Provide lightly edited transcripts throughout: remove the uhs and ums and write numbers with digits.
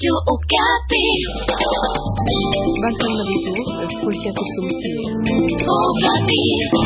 Radio Okapi. Bantam na dito, Fulcia Kusumsi. Okapi.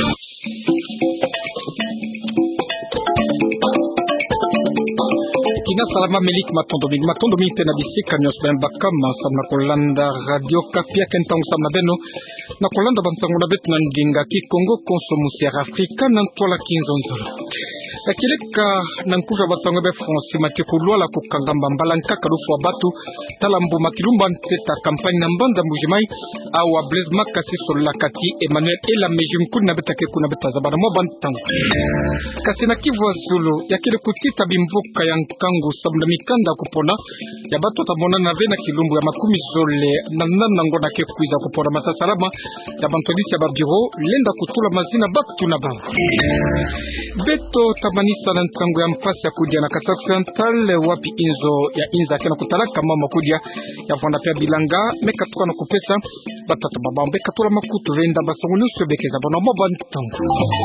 Kina salama milik matondomi tena bisika nyos bemba kama samna kolanda Radio Okapi kentang samna beno na kolanda bantangu na betu na ndinga ki Kongo konsomusi ya Afrika na ntola kinzonzolo. Akileka nankuja batonga be France matikulwa la kukangamba mbalanka karufu wabatu talambu makilumba nteta kampani na mbanda mujimai au wa Blaise Makasi Solakati Emmanuel Ela mejimkuni na betake kuna betazabana mwabantangu kasi na Kivu Zulu yakile kutita bimvuka ya nkangu sabunda mikanda kupona ya batu tamona na vena kilumbu ya makumi zole na nanango na kekuiza kupona matasalama ya bantolisi ya babiro lenda kutula mazina batu na bao beto tamanisa na ntango ya mpasi ya kudia na kata Occidental wapi inzo ya inza kena kutalaka mama kudia ya vanda pia bilanga meka tuka na kupesa batata baba mbeka tula makutu venda basongunusu bekeza bona mwabantangu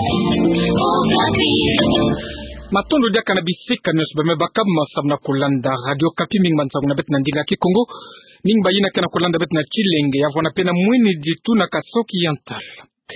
matondo dia kana bisika nyosbeme bakama sabna kulanda Radio Okapi ming mansangu na bet na ndinga ki Kongo ming bayina kana kulanda bet na Chilenge ya vona pena mwini jitu na Kasoki Yantal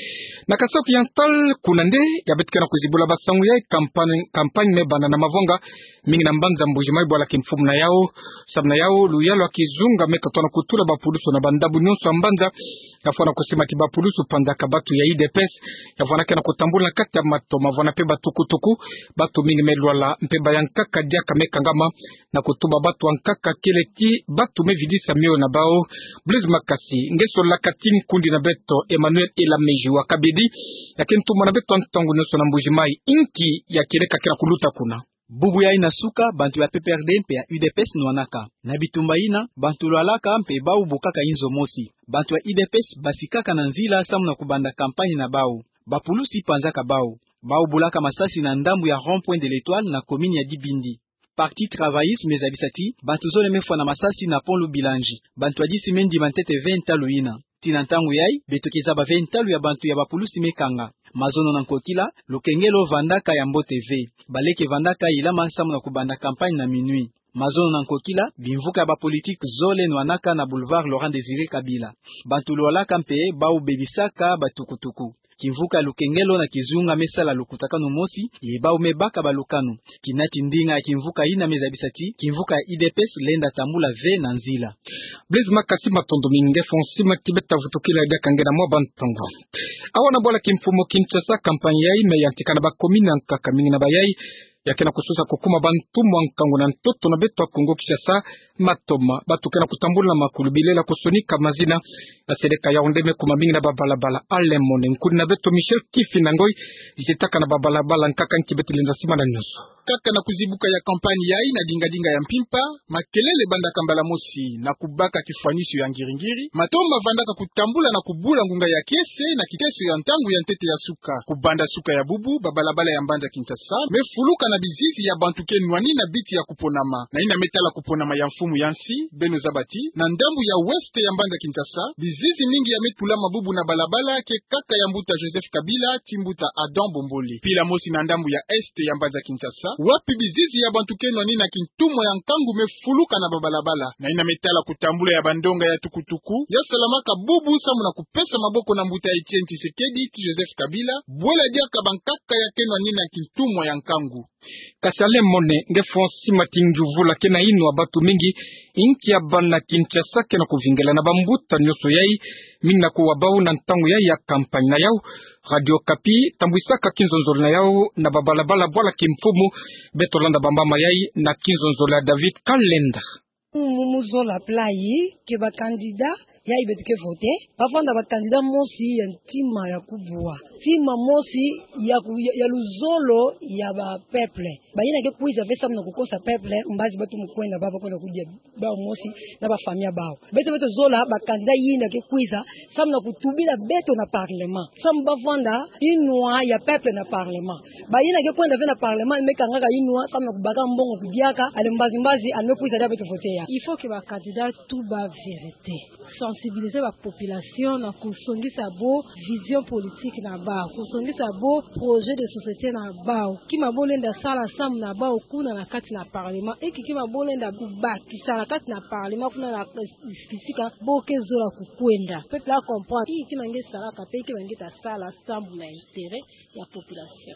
na Kasoki Yantal kuna nde ya bet kana kuzibula basangu ya kampani mebana na mavonga mingi na mbanza mbujimai bwala kimfumu na yao sabna yao luyalo akizunga meka tona kutula bapulusu na bandabu nyonso mbanza yafona kusema tibapulusu panda kabatu ya IDPS yafona kana kutambula kati ya mato mavona pe batukutuku batu mingi melwala mpeba yankaka dia kameka ngama na kutuba batu ankaka keleti batu mevidisa mio na bao Blaise Makasi ngeso la katini kundi na beto Emmanuel Ela meji wa kabidi lakini tumo na beto antangu nyonso na mbujimai inki ya keleka kila kuluta kuna bubu ya ina suka bantu ya PPRD mpe ya UDPS nwanaka na bitumba ina bantu lwalaka mpe bau bukaka inzo mosi bantu ya UDPS basikaka na nzila samu na kubanda kampani na bau bapulusi panzaka bau bulaka masasi na ndambu ya rond-point de l'Étoile na komini ya Dibindi. Parti travailliste mezabisati bantu zole mefwa na masasi na pont Bilanji bantu ya disi mendi mantete 20 talu ina tina ntangu yai betokeza ba 20 talu ya bantu ya bapulusi mekanga mazono na nkokila lukengelo vandaka ya Mbo TV baleke vandaka ilama samu na kubanda kampani na minuit mazono na nkokila bimvuka ya bapolitique zole nwanaka na boulevard Laurent Désiré Kabila bantu lwalaka mpe bau bebisaka batukutuku kimvuka lukengelo na kizunga mesala lukutakano mosi yebau mebaka balukano kinati ndinga ya kimvuka ina mezabisati kimvuka ya IDPS lenda tambula ve na nzila Blaise Makasi matondo minge fonsima kibeta vutukila ida kangena mwa bantango awana bola kimfumo Kinshasa kampanya yai meyantikana ba komina nkaka mingi na bayai yakena kususa kukuma bantu mwankangu na ntoto na beto wa Kongo Kinshasa matoma batu kena kutambula makulu bilela kusonika mazina na sedeka ya ondeme kuma mingi na babalabala alemone nkudi na beto Michel Kifi na ngoi jitaka na babalabala nkaka nkibeti linda sima na nyuso kaka na kuzibuka ya kampani yai na dinga ya mpimpa makelele banda kambala mosi na kubaka kifanisho ya ngiringiri matoma vandaka kutambula na kubula ngunga ya kiese na kiteso ya ntangu ya ntete ya suka kubanda suka ya bubu babalabala ya mbanda Kinshasa mefuluka na bizizi ya bantuke nwani na biti ya kuponama na ina metala kuponama ya mfumu yansi beno zabati na ndambu ya weste ya mbanda Kinshasa bizizi mingi ya metula mabubu na balabala ke kaka ya mbuta Joseph Kabila timbuta Adam Bombole pila mosi na ndambu ya este ya mbanda Kinshasa wapi bizizi ya bantuke nwani na kintumo ya nkangu mefuluka na babalabala na ina metala kutambula ya bandonga ya tukutuku ya salamaka bubu samu na kupesa maboko na mbuta Etienne Tshisekedi ti Joseph Kabila bwela dia kabankaka ya kenwani na kintumo ya nkangu kasale mone nge fonsi matinjuvula kena ino abatu mingi inki ya bana Kinshasa kena kuvingela na bambuta nyoso yai minna kuwa bau na ntangu yai ya kampanya na yao Radio Okapi tambuisaka kinzonzolo na yao na babalabala bwala kimfumu betolanda bambama yai na kinzonzolo ya David Kalenda mumuzola plai ke ba kandida ya ibetuke vote bafanda ba kandida mosi ya ntima ya kubwa tima mosi ya luzolo ya ba peuple bayina ke kuiza vesa mna kukosa peuple mbazi batu mkwenda baba kwenda kudia bao mosi na ba famia bao beto zola ba kandida yina ke kuiza samna kutubila beto na parlement sam bafanda inwa ya peuple na parlement bayina ke kwenda vena parlement mekanga inwa samna kubaka mbongo kudiaka ale mbazi almekuiza da beto vote ya Il faut que ba candidat tout ba vérité. Sensibiliser la population na kusongisa bo vision politique na ba, kusongisa bo projet de société na ba. Ki mabolenda sala sam na ba kuna na kati na parlement et ki mabolenda ba ki sala kati na parlement kuna na kisika bo kezola kukwenda. Peuple a comprendre ki mange sala ka pe ki mange ta sala sam na intérêt ya population.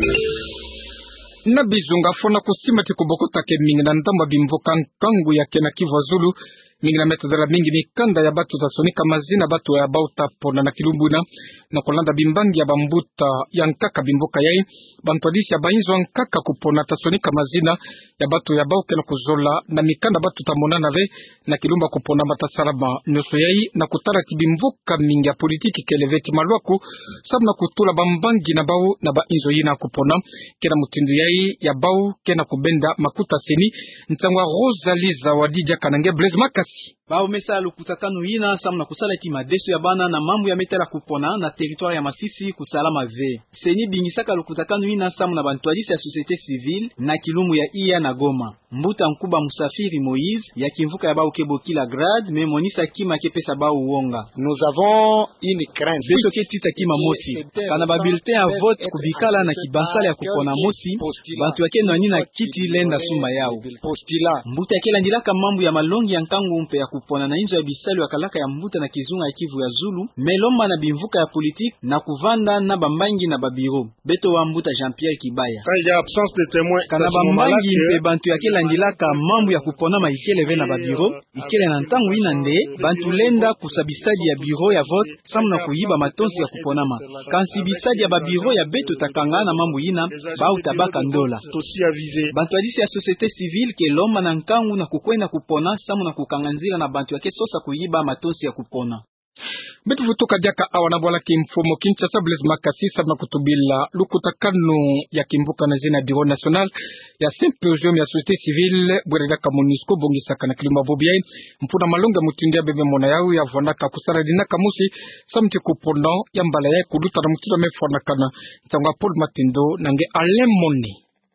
Na bizunga fona kusima tikubokota ke mingi na ndamba bimvoka nkangu ya kena Kivu Zulu mingi na metodela mingi mikanda ya batu za sonika mazina batu ya bauta pona na kilumbuna na kolanda bimbangi ya bambuta ya nkaka bimboka yai bantwadisi ya bainzo nkaka kupona tasonika mazina ya batu ya bauke na kuzola na mikanda batu tamonana ve na kilumba kupona matasalama nyoso yai na kutala tibimvoka mingi ya politiki keleveti malwaku sabu na kutula bambangi na bau na bainzo yina kupona kena mutindu yai ya bau kena kubenda makuta seni ntangwa Rosaliza Wadija Kanange Blaise Makasi bao mesa lukutakanu ina samna kusala ki madeso ya bana na mambo ya metela kupona na territoire ya Masisi kusalama ve seni bingisaka lukutakanu ina samna bantwadisi ya société civile na kilumu ya iya na Goma mbuta nkuba Musafiri Moïse ya kimvuka ya bao keboki la grade me monisa kima kepesa bao uonga. Nous avons une crainte beto ketita kima mosi kana ba bulletin à vote kubikala na kibansala ya kupona mosi bantu yake nani na kiti lenda sumba yao mbuta yake landilaka mambo ya malongi ya nkangu mpe ya kupona na inzo ya bisalu ya kalaka ya mbuta na kizunga ya Kivu ya Zulu melomba na bimvuka ya politique na kuvanda na bambangi na babiro beto wa mbuta Jean-Pierre Kibaya kana bambangi mpe bantu yake landilaka mambo ya kupona maikele ve na babiro ikele na ntangu ina nde bantu lenda kusabisadi ya biro ya vote samu na kuyiba matonsi ya kuponama kansi bisadi ya babiro ya beto takanga na mambo ina bau tabaka ndola bantu adisi ya société civile ke lomba na nkangu na kukwenda kupona samu na kukanganzila na bantu yake sosa kuyiba matonsi ya kupona betu vutoka diaka awana bwala kimfumo Kinshasa Blaise Makasi sabna kutubila lukutakanu ya kimbuka na zina Bureau National ya symposium ya société civile bwereka MONUSCO bongisaka na kilima bobiai mpuna malonga mutindia bebe mona yao ya vonaka kusara dinaka musi samti kupono ya mbala ya kuduta na mutira mefona kana tangwa Paul Matindo nange Alemoni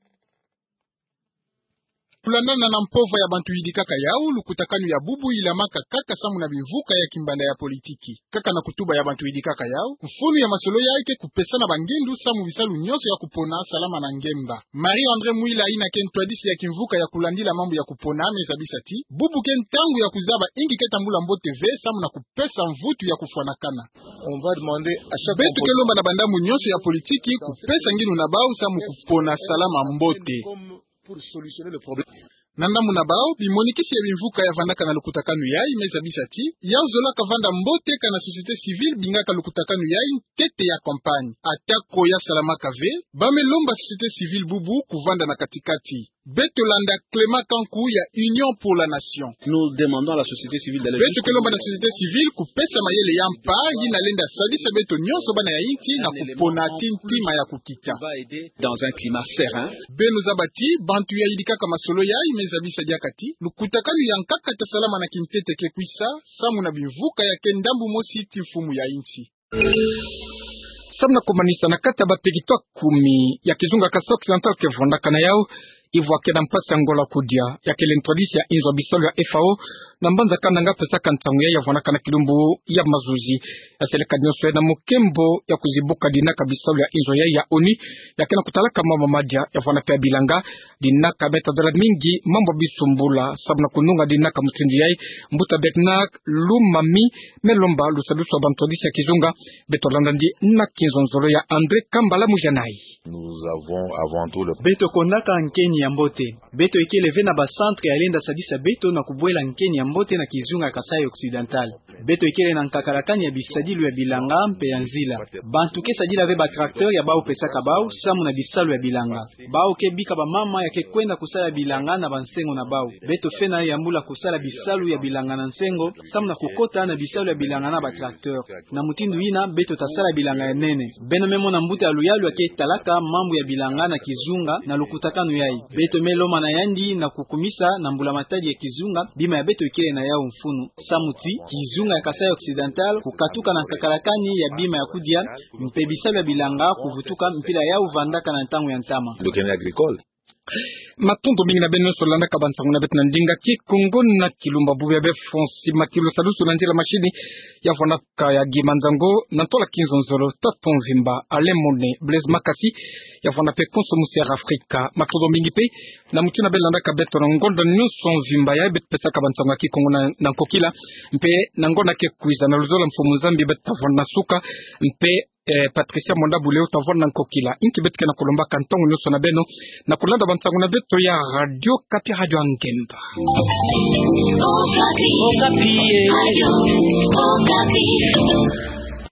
Kulanana na mpova ya bantu idikaka yao lukutakanu ya bubu ila maka kaka samu na bivuka ya kimbanda ya politiki kaka na kutuba ya bantu idikaka yao kufunu ya masolo yake kupesa na bangendu samu bisalu nyoso ya kupona salama na ngemba Marie-André Mwila ina kentwadisi ya kimvuka ya kulandila mambo ya kupona mezabisati bubu kentangu ya kuzaba ingi ketambula mbote ve samu na kupesa mvutu ya kufuanakana on va demander à chaque betu kelomba na bandamu nyoso ya politiki kupesa nginu na bau samu kupona salama mbote pour solutionner le problème. Nandamu na bao bimonikisi ya bimvuka ya vandaka na lukutakanu yai mezabisati ya uzola kavanda mbote kana société civile bingaka lukutakanu yai tete ya campagne atako ya salama kave bamelomba société civile bubu kuvanda na katikati Betolanda Clément Kankou ya Union pour la Nation. Nous demandons à la société civile d'aller beto kelomba na société civile kupesa mayele yampa yina lenda sadisa beto nyonso bana ya inti na kupona tintima ya kukita va aider dans un climat serein. Beno zabati bantu ya idikaka masolo ya imezabisa diakati lukutakanu ya nkaka ta salama na kintete kekwisa samu na bivuka ya kendambu mosi tifumu ya inti. Samna kumanisa na kata bategitwa 10 ya kizunga kasa occidental kevonda kana yao ivo akena mpasi angola kudia ya kelentwadisi ya inzo bisalo ya FAO na mbanza kana nga pesa kantangu ya yavona kana kilumbu ya mazuzi ya seleka nyoso ya na mukembo ya kuzibuka dinaka bisalo ya inzo ya ONU ya kena kutalaka mama madia yavona pia bilanga dinaka beta dola mingi mambo bisumbula sabuna kununga dinaka mutindi yai mbuta betnak lumami melomba lusalusu wa bantwadisi ya kizunga beto landandi na kinzonzolo ya André Kambala Mujanai. Nous avons avant tout le beto konaka nkeni ya mbote beto ekeleve na bacentre ya lenda sadisa beto na kubwela nkeni ya mbote na kizunga Kasai Occidental beto ekele na nkakarakani ya bisadilu ya bilanga mpe ya nzila bantu ke sadila ve batrakteur ya bao pesaka bao samu na bisalu ya bilanga bao ke bika ba mama ya ke kwenda kusala bilanga na bansengo na bao beto fena ya mbula kusala bisalu ya bilanga na nsengo samu na kukota na bisalu ya bilanga na batrakteur na mutindu ina beto tasala bilanga ya nene beno memo na mbuta ya luyalu ya ke talaka mambo ya bilanga na kizunga na lukutakanu yai beto meloma na yandi na kukumisa na mbula matadi ya kizunga bima ya beto ikele na yao mfunu samuti kizunga ya Kasai Occidental kukatuka na kakarakani ya bima ya kudia mpebisalo ya bilanga kuvutuka mpila yao vandaka na ntangu ya ntama domaine agricole. Matondo mingi na beno solanda kabansangu na betna ndinga ki Kongo na kilumba buya be fonsi makilo salusu na njila mashini ya fonaka ya gimanzango na tola kinzonzolo taton vimba alemone Blaise Makasi ya fona pe konsomusi ya Afrika matondo mingi pe na mutuna belanda kabeto na ngonda nyuso vimba ya bet pesa kabansangu ki Kongo na kokila mpe na ngona ke kuiza na luzola mfumu Zambi bet tavona suka mpe Patricia Monda Buleo tavona nkokila inki betke na kolomba kantongo nyuso na beno na kulanda bansangu na beto ya Radio Kapi Radio Angemba Okapi.